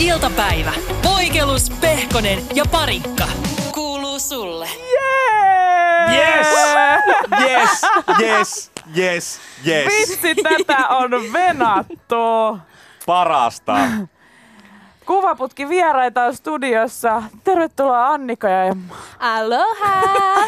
iltapäivä. Voikelus, Pehkonen ja Parikka. Kuuluu sulle. Yes! Yes! Yes! Yes! Yes! Vitsi, tätä on venattu. Parasta. Kuvaputki vieraita on studiossa. Tervetuloa Annika ja Emma. Aloha!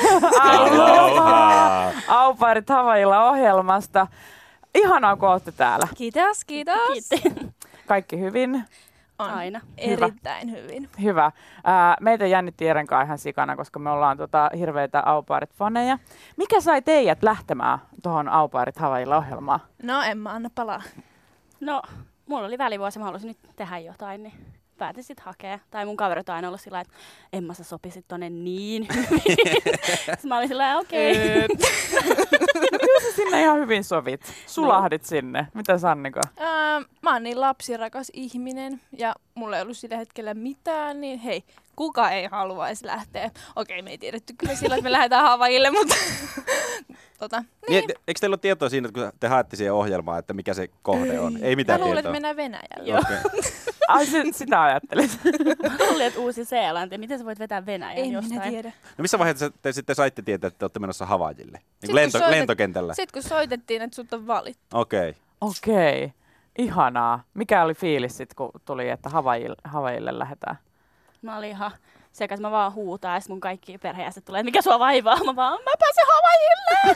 Aloha! Au pairit Havaijilla ohjelmasta. Ihanaa, kun olette täällä. Kiitos, kiitos. Kaikki hyvin? On Aina. erittäin hyvin. Hyvä. Meitä jännitti Eren kanssa ihan sikana, koska me ollaan hirveitä Au pairit-faneja. Mikä sai teidät lähtemään tuohon Au pairit Havaijilla ohjelmaan? No Emma, anna palaa. No, mulla oli välivuosi, mä halusin nyt tehdä jotain, niin päätin sit hakea. Tai mun kaverit on aina ollut sillä että Emma, sä sopisit tonne niin hyvin. Sitten mä olin sillä okei. Kyllä sä sinne ihan hyvin sovit. Sulahdit sinne. Mitä Annika? Mä oon niin lapsirakas ihminen ja mulla ei ollut sillä hetkellä mitään, niin hei, kuka ei haluaisi lähteä? Okei, me ei tiedetty kyllä silloin, että me lähdetään Havaijille, mutta niin. Eikö teillä ole tietoa siinä, että kun te haette siihen ohjelmaan, että mikä se kohde on? Ei mitään Mä luulen, tietoa. että mennään Venäjälle. Joo. Okay. Ai, sitä ajattelit. Mä luulin, että Uusi-Seelanti. Miten sä voit vetää Venäjän En jostain? minä tiedä. No missä vaiheessa te sitten saitte tietää, että te olette menossa Havaijille? Niin Sitten kun lentokentällä? Sitten kun soitettiin, että sut on valittu. Okei. Okei. Ihanaa. Mikä oli fiilis sit, kun tuli, että Havaijille lähdetään? Mä olin ihan sekä mä vaan huutaa ja sit mun kaikki perheenjäsenet tulee, että mikä sua vaivaa? Mä pääsen Havaijille!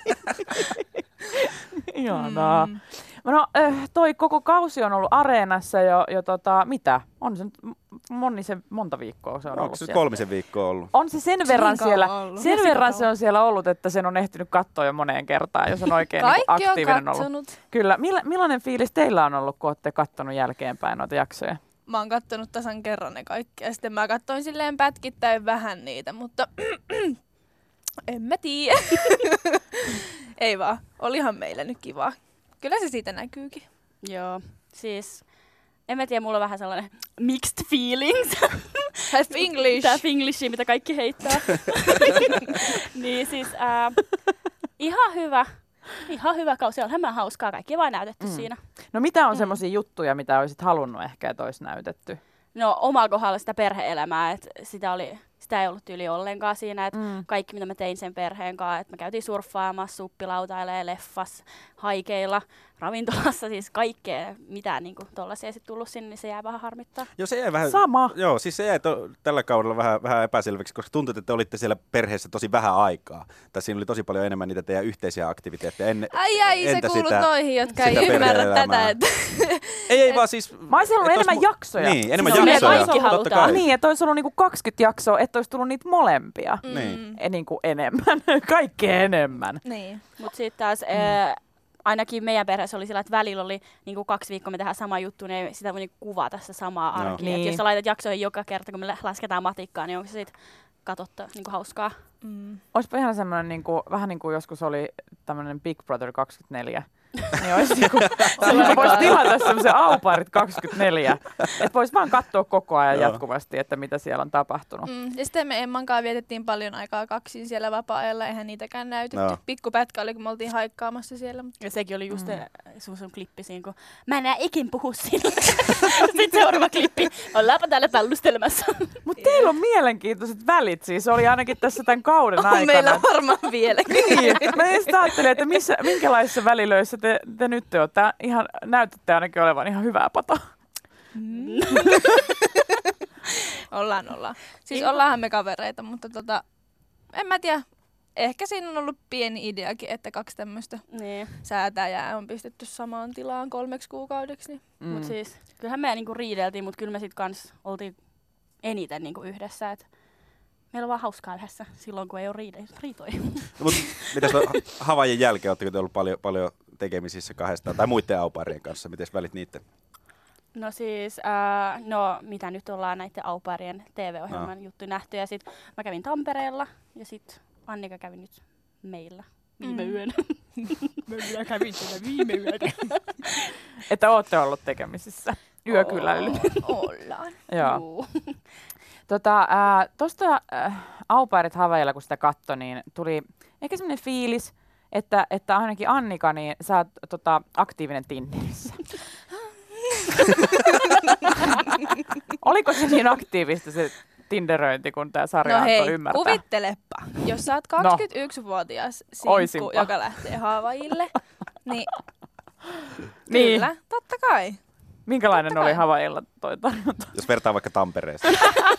Ihanaa. No, toi koko kausi on ollut Areenassa jo mitä? On se nyt monta viikkoa se on Onko ollut se siellä? 3 viikkoa ollut? On se sen verran kauan siellä, ollut. sen verran se on siellä ollut, että sen on ehtinyt katsoa jo moneen kertaan, jos on oikein niin Kaikki on aktiivinen ollut. katsonut. Kyllä. Millainen fiilis teillä on ollut, kun olette kattonut jälkeenpäin noita jaksoja? Mä oon kattonut tasan kerran ne kaikki ja sitten mä katsoin silleen pätkittäin vähän niitä, mutta en mä tiedä. Ei vaan, olihan meillä nyt kivaa. Kyllä se siitä näkyykin. Joo, siis en mä tiedä, mulla on vähän sellainen mixed feelings. Have English. Tää finglishi, mitä kaikki heittää. Niin siis ihan hyvä kausi. Onhan mä hauskaa. Kaikki vaan näytetty siinä. No mitä on semmoisia juttuja, mitä olisit halunnut ehkä, että olisi näytetty? No omalla kohdalla sitä perhe-elämää, että sitä ei ollut tyyli ollenkaan siinä, että kaikki mitä mä tein sen perheen kanssa, että me käytiin surffaamassa, suppilautailemaan, leffassa, haikeilla, ravintolassa, siis kaikkea, mitä niinku tollaisia ei sit tullut sinne, niin se jää vähän harmittaa. Joo, se jäi vähän... Sama. Joo, siis se jäi tällä kaudella vähän epäselväksi, koska tuntui, että te olitte siellä perheessä tosi vähän aikaa. Tai siinä oli tosi paljon enemmän niitä teidän yhteisiä aktiviteetteja. Se kuulut noihin, jotka ei sitä ymmärrä perhe-elämää. tätä. Että ei vaan siis... Mä olisin ollut enemmän jaksoja. Niin, enemmän Siis jaksoja. me kaikki totta halutaan. kai. Niin, että olisi ollut niinku 20 jaksoa, että olisi tullut niitä molempia. Niin. Niinku enemmän. Kaikkea enemmän. Niin. Mutta sitten taas ainakin meidän perheessä oli sillä, että välillä oli niinku 2 viikkoa me tehdään sama juttu, niin sitä voi niinku kuvata tässä samaa arkea. Niin. Jos sä laitat jaksoja joka kerta, kun me lasketaan matikkaa, niin onko se sitten katsottava niinku hauskaa? Olisipa ihan semmoinen, niinku, vähän niin kuin joskus oli tämmöinen Big Brother 24. Niin olisi niinku, voisi tilata semmoisen Au pairit 24. Että voisi vaan katsoa koko ajan jatkuvasti, että mitä siellä on tapahtunut. Ja sitten me Emman kanssa vietettiin paljon aikaa kaksin siellä vapaa-ajalla, eihän niitäkään näytetty. No. Pikkupätkä oli, kun me oltiin haikkaamassa siellä. Ja sekin oli just sun klippi siinä, kun mä en enää ikin puhu sinulle. Sitten seuraava klippi, ollaanpa täällä tallustelemassa. Mutta teillä on mielenkiintoiset välit siis, oli ainakin tässä tämän kauden aikana. Meillä varmaan vieläkin. Niin, mä just ajattelin, että minkälaisissa välilöissä te nyt olette. Ihan näytätte ainakin olevan ihan hyvää pataa. Ollaan. Siis ollaanhan me kavereita, mutta en mä tiedä. Ehkä siinä on ollut pieni ideakin, että 2 tämmöistä Niin. säätäjää on pistetty samaan tilaan 3 kuukaudeksi. Niin. Mut siis, kyllähän me niinku riideltiin, mutta kyllä me sit kans oltiin eniten niinku yhdessä. Et meillä on vaan hauskaa yhdessä silloin, kun ei ole riitoja. Mutta mitäs Havaijin jälkeen, ootteko te ollut paljon tekemisissä kahdestaan tai muiden au pairien kanssa? Mites välit niitten? No siis, mitä nyt ollaan näiden au pairien TV-ohjelman juttuja nähty. Ja sit mä kävin Tampereella ja sit Annika kävi nyt meillä viime yönä. Mä kävin siellä viime yönä. Että ootte ollut tekemisissä. Yökyläily. Ollaan. Joo. Tuosta Au pairit Havaijilla, kun sitä katsoi, niin tuli ehkä semmoinen fiilis, että ainakin Annika, niin sä oot aktiivinen Tinderissä. Oliko se niin aktiivista se tinderöinti, kun tämä sarja No hei, antoi ymmärtää? kuvittelepa, jos sä oot 21-vuotias sinkku, Oisinpa. joka lähtee Hawaille, niin Niin. kyllä, totta kai. Minkälainen Totta oli kai. Havailla toi tarjonta? Jos vertaa vaikka Tampereeseen.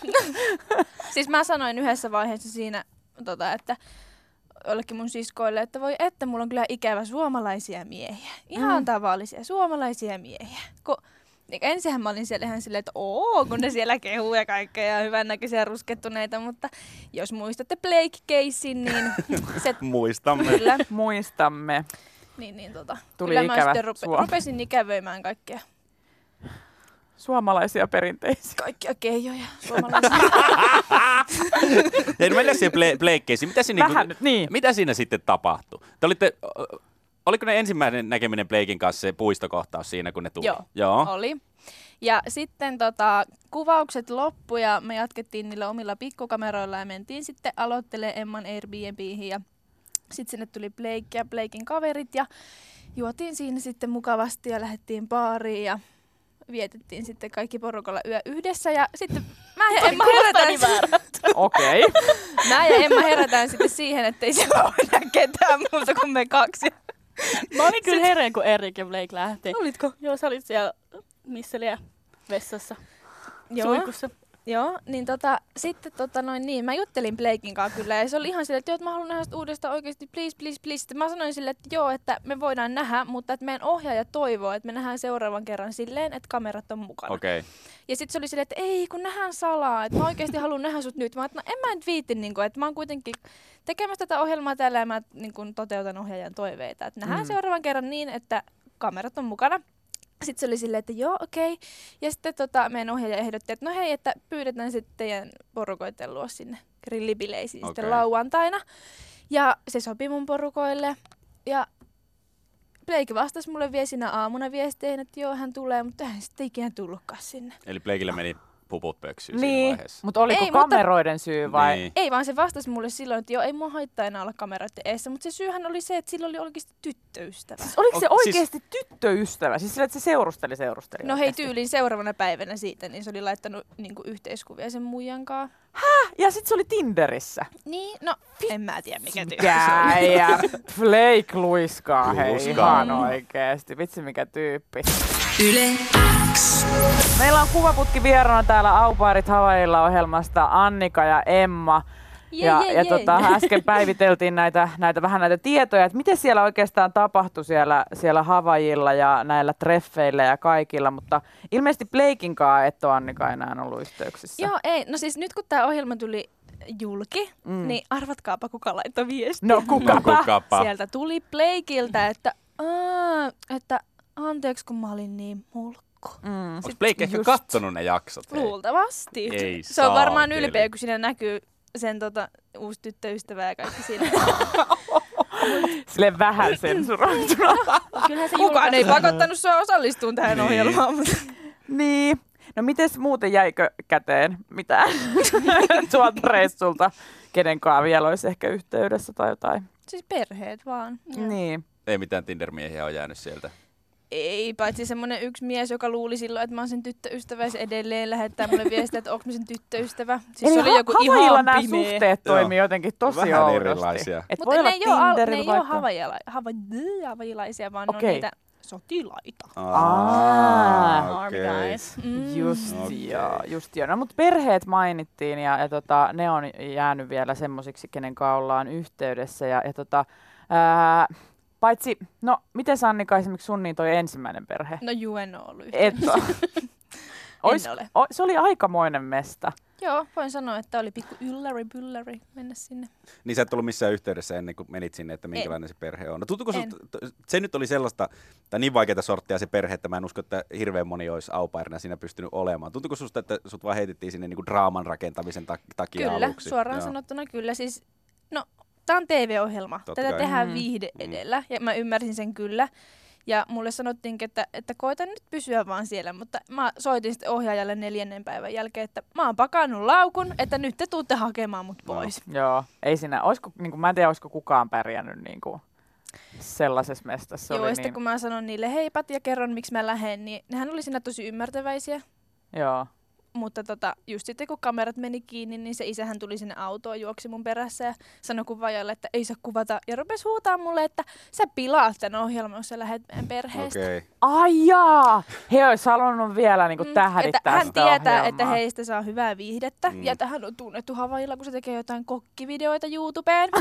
Siis mä sanoin yhdessä vaiheessa siinä, että jollekin mun siskoille, että voi että mulla on kyllä ikävä suomalaisia miehiä. Ihan tavallisia suomalaisia miehiä. Ensinhän mä olin siellä ihan silleen, että kun ne siellä kehuu ja kaikkea ja hyvännäköisiä ruskettuneita, mutta jos muistatte Blake-keissin, niin se Muistamme. kyllä, Muistamme. Tuli Tuli kyllä ikävä mä sitten rupesin ikävöimään Suomalaisia perinteisiä. kaikkia keijoja suomalaisia. Ei, no mennään siihen Blakekeisiin. Vähän nyt, niin. Mitä siinä sitten tapahtui? Oliko ne ensimmäinen näkeminen Blaken kanssa se puistokohtaus siinä, kun ne tuli? Joo. Oli. Ja sitten kuvaukset loppu ja me jatkettiin niillä omilla pikkukameroilla ja mentiin sitten aloittelemaan Emman Airbnbihin ja sitten sinne tuli Blake ja Blaken kaverit ja juotiin siinä sitten mukavasti ja lähdettiin baariin ja vietettiin sitten kaikki porukalla yö yhdessä ja sitten mä ja Emma herätään. Okei. Mä ja Emma herätään sitten siihen, että ei siellä ole enää ketään muuta kuin me kaksi. Mä olin kyllä hereen, kun Erik ja Blake lähti. Olitko? Joo, sä olit siellä misseliä vessassa. Joo. Suihkussa. Joo, niin sitten niin, mä juttelin Blaken kanssa kyllä ja se oli ihan silleen, että joo, että mä haluan nähdä sitä uudestaan oikeasti, please. Sitten mä sanoin silleen, että joo, että me voidaan nähdä, mutta että meidän ohjaaja toivoo, että me nähdään seuraavan kerran silleen, että kamerat on mukana. Okei. Ja sitten se oli silleen, että ei, kun nähdään salaa, että mä oikeasti haluan nähdä sut nyt. Mä että no en mä nyt viitti, että mä oon kuitenkin tekemässä tätä ohjelmaa täällä ja mä toteutan ohjaajan toiveita. Että nähdään seuraavan kerran niin, että kamerat on mukana. Sitten se oli silleen, että joo, okei. Ja sitten meidän ohjaaja ehdotti, että no hei, että pyydetään sitten teidän porukoiden luo sinne grillibileisiin sitten lauantaina. Ja se sopi mun porukoille. Ja Blake vastasi mulle vielä siinä aamuna viesteihin, että joo, hän tulee, mutta hän sitten ikinä tullutkaan sinne. Eli Blakelle meni puput pöksyyn siinä vaiheessa. Mutta oliko Ei, kameroiden syy vai? Niin. Ei, vaan se vastasi mulle silloin, että joo, ei mua haittaa enää olla kameroiden eessä, mutta se syyhän oli se, että sillä oli oikeasti tyttöystävä. Siis oliko se oikeasti tyttöystävä? Siis sillä, että se seurusteli No hei, oikeasti. tyyliin seuraavana päivänä siitä, niin se oli laittanut yhteiskuvia sen muijan kanssa. Ja sit se oli Tinderissä. Niin, no en mä tiedä mikä tyyppi. Käijä. Blake luiskaa, hei, Luiskaa. ihan oikeesti. Vitsi mikä tyyppi. Yle X. Meillä on kuvaputki vieraana täällä Au Pairit Havailla -ohjelmasta Annika ja Emma. Äsken päiviteltiin näitä tietoja, että miten siellä oikeastaan tapahtui siellä Havaijilla ja näillä treffeillä ja kaikilla, mutta ilmeisesti Blakenkaan et ole Annika enää ollut yhteyksissä. Joo, ei. No siis nyt kun tää ohjelma tuli julki, niin arvatkaapa kuka laittoi viestiä. No kukapa. Sieltä tuli Blakeiltä, että anteeksi kun mä olin niin mulkku. Onko Blake ehkä kattonut ne jaksot? Hei? Luultavasti. Ei Se on varmaan saakeli. ylpeä, kun siinä näkyy sen uusi tyttöystävä ja kaikki siinä. Silleen vähän sensuroituna. Kyllähän se Kukaan ei pakottanut sua osallistumaan tähän Niin. ohjelmaan. Mutta Niin. No mites muuten jäikö käteen mitään tuolta reissulta? Kenenkaan vielä olisi ehkä yhteydessä tai jotain. siis perheet vaan. Niin. Ei mitään Tinder-miehiä ole jäänyt sieltä. Ei, paitsi semmonen yksi mies, joka luuli silloin, että mä oon sen tyttöystävä ja se edelleen lähettää mulle viestiä, että onko mä sen tyttöystävä. Siis se oli joku Havaijilla ihan nämä pimeä. suhteet toimii jotenkin tosi Vähän oudosti. erilaisia. Et Mutta voi olla ne ei ole Tinderillä vaikka. havajilaisia, vaan ne on Okei. niitä sotilaita. Army okei. guys. Just joo. No mutta perheet mainittiin ja ne on jäänyt vielä semmosiksi, kenen kanssa ollaan yhteydessä. Paitsi, no miten Annika esimerkiksi sun niin toi ensimmäinen perhe? No juu, en oo ollut Et yhteydessä. En ole. Se oli aikamoinen mesta. Joo, voin sanoa, että oli pikku ylläri mennä sinne. Niin sä et ollut missään yhteydessä ennen kuin menit sinne, että minkälainen se perhe on. No tuntuuko se nyt oli sellaista, tai niin vaikeaa sorttia se perhe, että mä en usko, että hirveän moni olisi au pairina siinä pystynyt olemaan. Tuntuuko susta, että sut vaan heitettiin sinne niinku draaman rakentamisen takia Kyllä, aluksi? suoraan Joo. sanottuna kyllä. Siis, no, tää on TV-ohjelma. Totta Tätä kai. tehdään viihde edellä ja mä ymmärsin sen kyllä. Ja mulle sanottiinkin, että koitan nyt pysyä vaan siellä, mutta mä soitin sitten ohjaajalle 4. päivän jälkeen, että mä oon pakannut laukun, että nyt te tuutte hakemaan mut pois. Joo, ei siinä, mä en tiedä, olisiko kukaan pärjännyt niinku sellaisessa mestassa. Joo, oli ja sitten niin. kun mä sanon niille heipat ja kerron, miksi mä lähden, niin nehän oli siinä tosi ymmärtäväisiä. Joo. Mutta just sitten kun kamerat meni kiinni, niin se isähän tuli sinne autoon, juoksi mun perässä ja sanoi kuvaajalle, että ei saa kuvata. Ja rupesi huutaa mulle, että sä pilaat tämän ohjelman, jos sä lähdet meidän perheestä. Okei. Ai jaa! He olisi halunnut vielä niinku tähdittää että hän sitä tietää, ohjelmaa. että heistä saa hyvää viihdettä. Ja tähän on tunnettu Havaijilla, kun se tekee jotain kokkivideoita YouTubeen.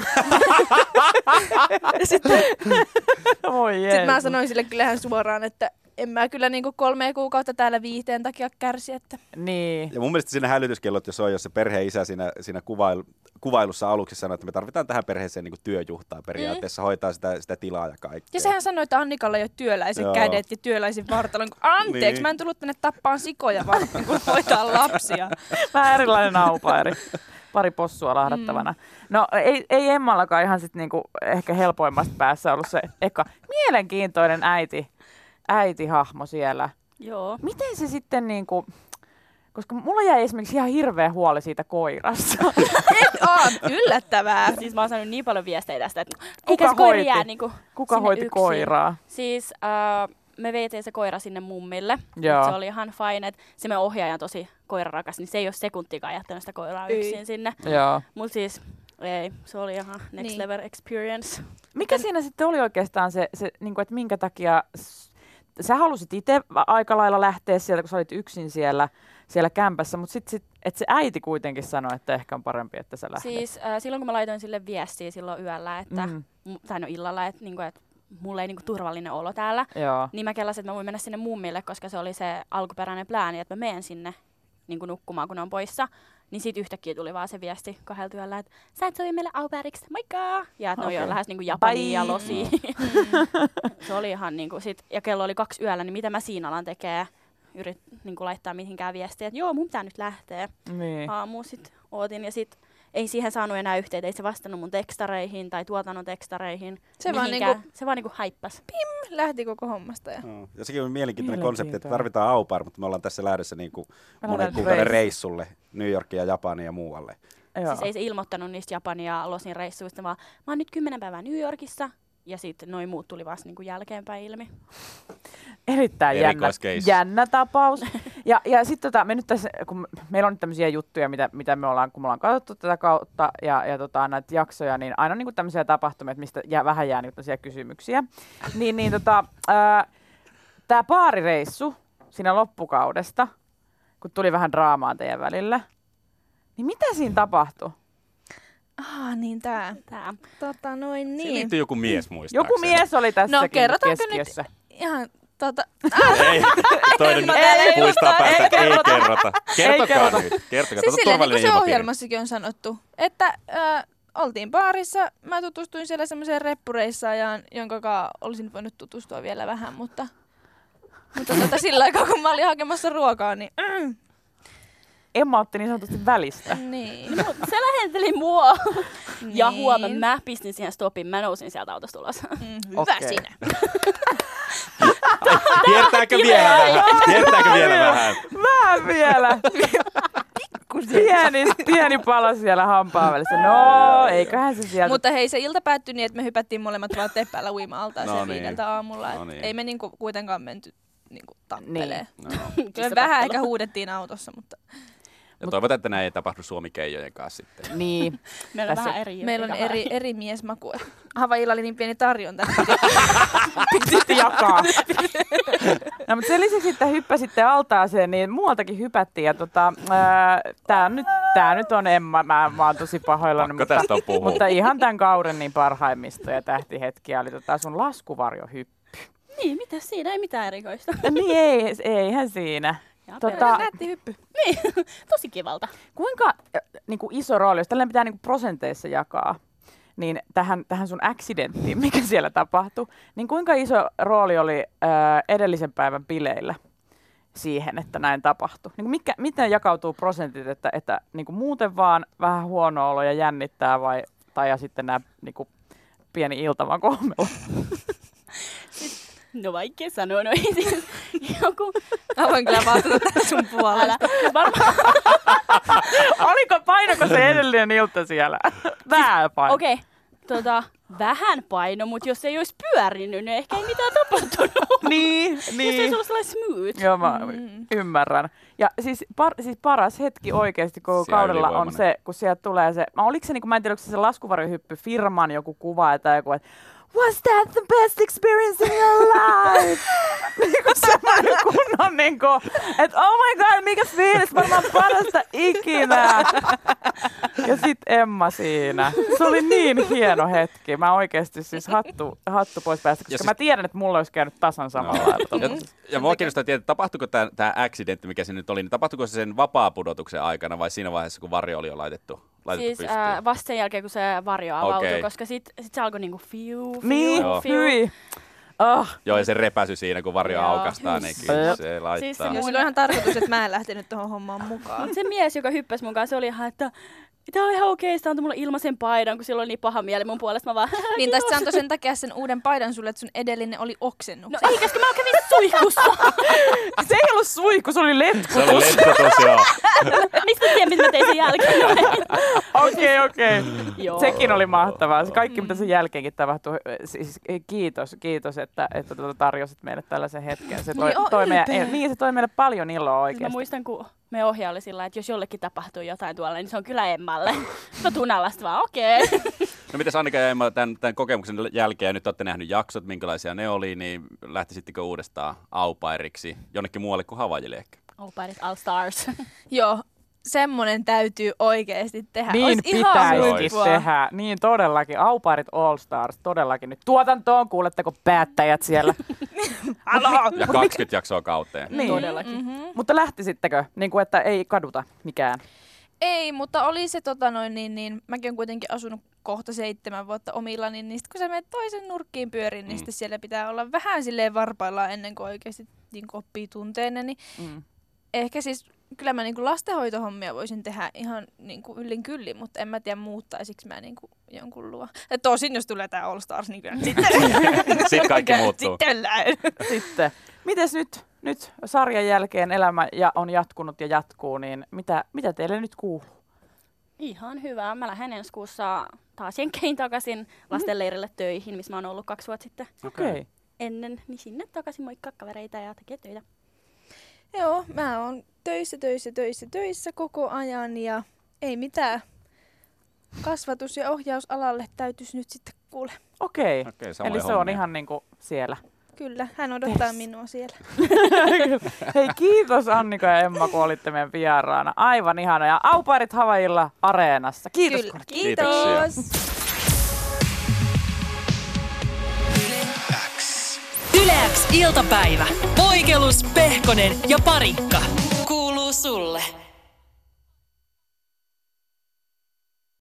Sitten mä sanoin sille kyllähän suoraan, että en mä kyllä niinku 3 kuukautta täällä viihteen takia kärsi. Että... Niin. Ja mun mielestä siinä hälytyskellot jo soi, jos se perheen isä siinä kuvailussa aluksi sanoi, että me tarvitaan tähän perheeseen niinku työjuhtaa periaatteessa, hoitaa sitä tilaa ja kaikkea. Ja sehän sanoi, että Annikalla ei ole työläiset kädet ja työläisin vartalon. Anteeksi, niin. Mä en tullut tänne tappaan sikoja, vaan kun hoitaa lapsia. Vähän erilainen aupairi. Pari possua lahdattavana. No ei Emmallakaan ihan sit niinku ehkä helpoimmasta päässä ollut se eka mielenkiintoinen äitihahmo siellä. Joo. Miten se sitten niinku, koska mulla jäi esimerkiksi ihan hirveä huoli siitä koirasta. Yllättävää. Siis mä oon saanut niin paljon viestejä tästä, että Kuka hoiti yksin. koiraa? Siis me vietiin se koira sinne mummille. Se oli ihan fine, että se meidän ohjaaja on tosi koirarakas, niin se ei ole sekuntikaan jättänyt sitä koiraa yksin sinne. Joo. Mut siis ei, se oli ihan next level experience. Mikä siinä sitten oli oikeastaan se niinku, että minkä takia sä halusit itse aika lailla lähteä sieltä, kun sä olit yksin siellä kämpässä, mutta sitten että se äiti kuitenkin sanoi, että ehkä on parempi, että sä lähdet. Siis silloin kun mä laitoin sille viestiä silloin yöllä, että, tai no illalla, että mulla ei turvallinen olo täällä, niin mä kellasin, että mä voin mennä sinne mummille, koska se oli se alkuperäinen plääni, että mä menen sinne nukkumaan, kun ne on poissa. Niin sit yhtäkkiä tuli vaan se viesti 2 yöllä, että sä et sovi meille aupairiksi, moikka! Ja että ne on jo lähes Japania ja Losi. Se oli ihan sit, ja kello oli 2 yöllä, niin mitä mä siinä alan tekee? Laittaa mihinkään viestiä, että joo, mun pitää nyt lähteä. Niin. Aamuun sit ootin ja sit ei siihen saanut enää yhteyttä, ei se vastannut mun tekstareihin tai tuotannon tekstareihin. Se vaan haippas. Pim, lähti koko hommasta. Ja sekin on mielenkiintoinen konsepti, että tarvitaan aupair, mutta me ollaan tässä lähdössä monen kuukauden reissulle New Yorkia, Japania ja muualle. Siis ei se ilmoittanut niistä Japania ja Losin reissuista, vaan mä oon nyt 10 päivää New Yorkissa. Ja sitten noi muut tuli vasta jälkeenpäin ilmi. Erittäin jännä tapaus. Ja sitten me nyt tässä, kun meillä on nyt tämmöisiä juttuja, mitä me ollaan, kun me ollaan katsottu tätä kautta ja näitä jaksoja, niin aina on tämmöisiä tapahtumia, mistä vähän jää tämmöisiä kysymyksiä. Tämä baarireissu siinä loppukaudesta, kun tuli vähän draamaa teidän välillä, niin mitä siinä tapahtui? Niin tää. Niin. Siinä liittyy joku mies muistaakseni. Joku mies oli tässäkin keskiössä. Nyt ihan Ei, toinen muistaa päästä, ei kerrota. Kertokaa nyt. Siis silleen, niin kuin se ohjelmassakin on sanottu, että oltiin baarissa, mä tutustuin siellä semmoiseen reppureissaajaan, jonka olisin voinut tutustua vielä vähän, mutta sillä aikaa kun mä olin hakemassa ruokaa, niin Emma otti niin sanotusti välistä. Niin. No, se lähenteli mua. Niin. Ja huomenna mä pistin siihen stopin. Mä nousin sieltä autosta ulos. Hyvä sinä. Kiertääkö vielä vähän? Vähän vielä. Pieni pala siellä hampaan välissä. No, eiköhän se sieltä. Mutta hei, se ilta päättyi niin, että me hypättiin molemmat vaatteet päällä uima-altaaseen 5 aamulla. Ei me kuitenkaan menty tappeleen. Kyllä vähän ehkä huudettiin autossa, mutta... Ja toivotaan, että näin ei tapahdu Suomi-keijojen kanssa sitten. Niin. Meillä on vähän eri. Meillä on eri miesmaku. Havaijilla oli niin pieni tarjonta. Piti jakaa. No, mutta sen lisäksi, että hyppäsitte altaaseen, niin muualtakin hypättiin. Ja tää nyt on Emma. Mä oon tosi pahoillani. Mutta ihan tämän kauden niin parhaimmista ja tähtihetkiä oli sun laskuvarjohyppy. Niin, mitä siinä? Ei mitään erikoista. Niin, eihän siinä. Nätti hyppy. Niin, tosi kivalta. Kuinka iso rooli, jos tällainen pitää prosenteissa jakaa, niin tähän sun accidenttiin, mikä siellä tapahtui, niin kuinka iso rooli oli edellisen päivän bileillä siihen, että näin tapahtui? Miten jakautuu prosentit, että muuten vaan vähän huono olo ja jännittää tai ja sitten nämä pieni iltavan koomella? No vaikea sanoa, no ei siis joku... Mä voin kyllä vastata sun puolesta. Painako se edellinen ilta siellä? Vähän paino. Okei. vähän paino, mutta jos ei olisi pyörinyt, niin ehkä ei mitään tapahtunut. Niin. Jos ei ollut sellainen smooth. Joo, mä ymmärrän. Ja siis paras hetki oikeasti koko kaudella on se, kun sieltä tulee se, oliko se, mä en tiedä, onko se laskuvarihyppy firman joku kuva tai joku, että was that the best experience in your life? Niinku semmoinen kunnon niinku, että oh my god, mikä fiilis, varmaan parasta ikinä. Ja sit Emma siinä. Se oli niin hieno hetki. Mä oikeesti siis hattu pois päästä, koska mä tiedän, että mulla olisi käynyt tasan samalla lailla. Ja mua kiinnostaa tietää, tapahtuiko tämä accidentti, mikä se nyt oli, niin tapahtuiko se sen vapaa-pudotuksen aikana vai siinä vaiheessa, kun varjo oli jo laitettu siis pystyyn? Vasta sen jälkeen, kun se varjo avautui, koska sit se alkoi niinku fiu. Hyi. Joo, ja se repäsy siinä, kun varjo aukastaa, niin kyllä se laittaa. Siis se oli ihan tarkoitus, että mä en lähtenyt tuohon hommaan mukaan. Mut se mies, joka hyppäsi mun kanssa, se oli ihan, että tämä on ihan okei, sitä antoi mulle ilmaisen paidan, kun sillä oli niin paha mieli mun puolesta. Mä vaan, niin tästä se antoi sen takia sen uuden paidan sulle, että sun edellinen oli oksennuksen. No ei, koska mä kävin suihkussa. Se ei ollut suihku, se oli letkutus. Se oli letkutus, joo. Mistä tiedän, mitä mä tein sen jälkeen? Okei. Sekin oli mahtavaa. Se kaikki, mitä sen jälkeenkin tapahtui. Siis kiitos, että tarjosit meille tällaisen hetken. Se toi meille paljon iloa oikeasti. Mä muistan, kun me ohjaa oli sillä, että jos jollekin tapahtuu jotain tuolla, niin se on kyllä Emmalle. No tunalasta vaan, okei. No mitäs Annika ja Emma tämän kokemuksen jälkeen, nyt olette nähnyt jaksot, minkälaisia ne oli, niin lähtisittekö uudestaan au pairiksi jonnekin muualle kuin Havaijille ehkä? Au pairit All Stars. Joo, semmonen täytyy oikeesti tehdä. Niin pitäisikin tehdä. Niin todellakin. Au pairit All Stars, todellakin nyt tuotantoon. Kuuletteko päättäjät siellä? Ja 20 jaksoa kauteen. Niin. Todellakin. Mutta lähtisittekö, niin kuin, että ei kaduta mikään? Ei, mutta oli se mäkin olen kuitenkin asunut kohta 7 vuotta omillani, niin sit kun sä menet toisen nurkkiin pyöriin, niin sitten siellä pitää olla vähän silleen varpaillaan ennen kuin oikeasti niin oppii tunteenne, niin ehkä siis kyllä mä niinku lastenhoitohommia voisin tehdä ihan niinku yllin kyllin, mutta en mä tiedä muuttaisinko mä niinku jonkun luo. Et tosin jos tulee tää All Stars, niin kyllä sitten kaikki muuttuu. Sitten. Mites nyt sarjan jälkeen elämä on jatkunut ja jatkuu, niin mitä teille nyt kuuluu? Ihan hyvä. Mä lähden ensi kuussa taas jenkein takaisin lastenleirille töihin, missä mä oon ollut 2 vuotta sitten. Okei. Ennen, niin sinne takaisin moikkaa kavereita ja tekee töitä. Joo, mä oon töissä koko ajan ja ei mitään. Kasvatus- ja ohjausalalle täytyisi nyt sitten kuule. Okei. Eli se on ihan niinku siellä. Kyllä, hän odottaa minua siellä. Hei, kiitos Annika ja Emma, kun olitte meidän vieraana. Aivan ihana. Ja au pairit Havaijilla Areenassa. Kiitos. Kyllä. Kiitos. Yle X iltapäivä. Poikelus, Pehkonen ja Parikka. Kuuluu sulle.